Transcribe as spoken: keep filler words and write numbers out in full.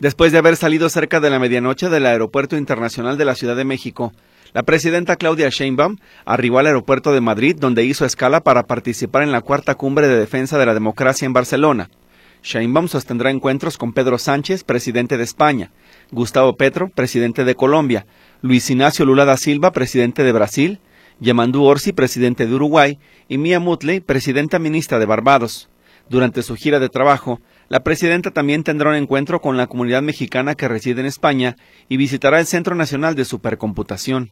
Después de haber salido cerca de la medianoche del Aeropuerto Internacional de la Ciudad de México, la presidenta Claudia Sheinbaum arribó al aeropuerto de Madrid, donde hizo escala para participar en la cuarta cumbre de defensa de la democracia en Barcelona. Sheinbaum sostendrá encuentros con Pedro Sánchez, presidente de España, Gustavo Petro, presidente de Colombia, Luis Ignacio Lula da Silva, presidente de Brasil, Yamandu Orsi, presidente de Uruguay, y Mia Mottley, presidenta ministra de Barbados. Durante su gira de trabajo, la presidenta también tendrá un encuentro con la comunidad mexicana que reside en España y visitará el Centro Nacional de Supercomputación.